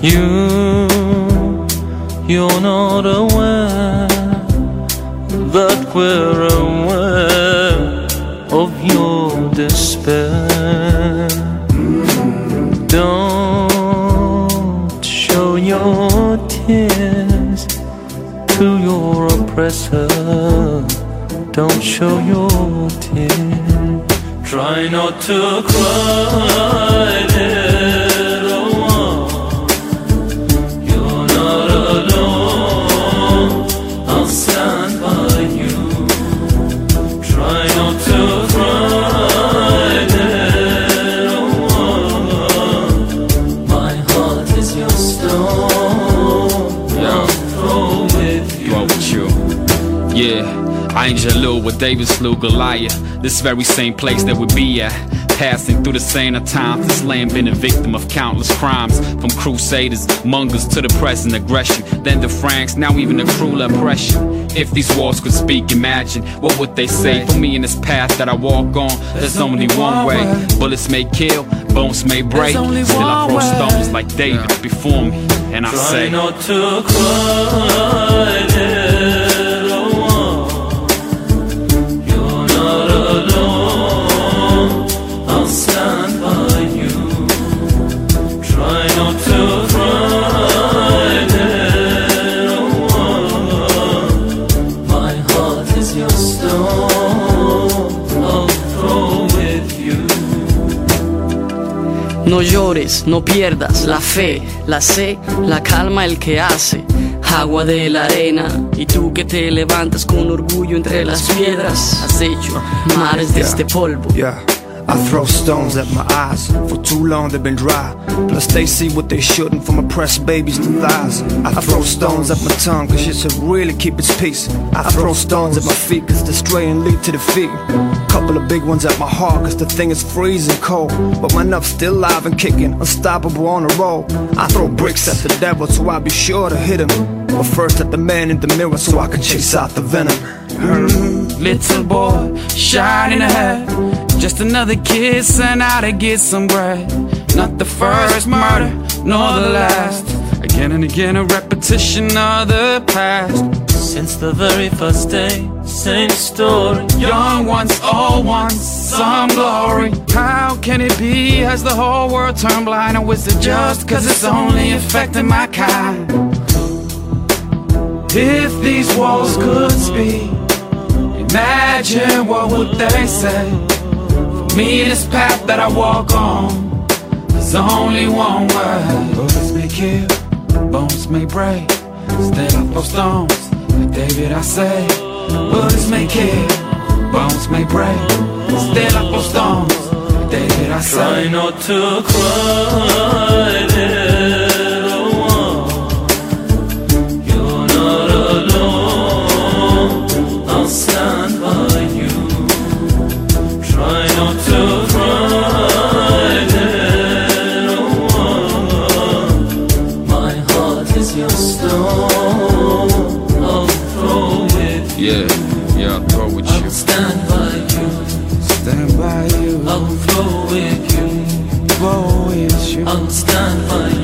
You're not aware that we're aware of your despair. Don't show your tears to your oppressor. Don't show your tears. Try not to cry, little one. You're not alone. I'll stand by you. Try not to cry, little one. My heart is your stone. I'll throw with you. Yeah, I ain't Jalil where David slew Goliath. This very same place that we be at, passing through the same times. This land been a victim of countless crimes, from crusaders, mongers to the present aggression. Then the Franks, now even the cruel oppression. If these walls could speak, imagine what would they say for me in this path that I walk on. There's only one way. Bullets may kill, bones may break. Still I throw stones like David before me, and I say, try not to cry, little one. You're not alone. I'll stand by you. Try not to cry, little one. My heart is your stone. I'll throw with you. No llores, no pierdas la fe, la sé, la calma el que hace. Agua de la arena, y tú que te levantas con orgullo entre las piedras. Has hecho mares de este polvo. I throw stones at my eyes. For too long they've been dry. Plus they see what they shouldn't, from oppressed babies to thighs. I throw stones at my tongue cause it should really keep its peace. I throw stones at my feet cause the straying lead to defeat. Couple of big ones at my heart cause the thing is freezing cold. But my nuff's still alive and kicking, unstoppable on a roll. I throw bricks at the devil so I'll be sure to hit him. But first at the man in the mirror so I can chase out the venom. Little boy, shining ahead, just another kid sent out to get some bread. Not the first murder, nor the last. Again and again a repetition of the past. Since the very first day, same story. Young ones, old ones, some glory. How can it be? Has the whole world turned blind? Or is it just cause it's only affecting my kind? If these walls could speak, imagine what would they say. For me, this path that I walk on, there's only one way. Bullets may kill, bones may break. Still I throw stones, like David I say. Bullets may kill, bones may break. Still I throw stones, like David I say. Try not to cry, little one. You're not alone. I'll stand by you. Try not to cry, little one. My heart is your stone. I'll throw with you. Yeah, I'll throw with you. I'll stand by you. Stand by you. I'll throw with you. Throw with you. I'll stand by you.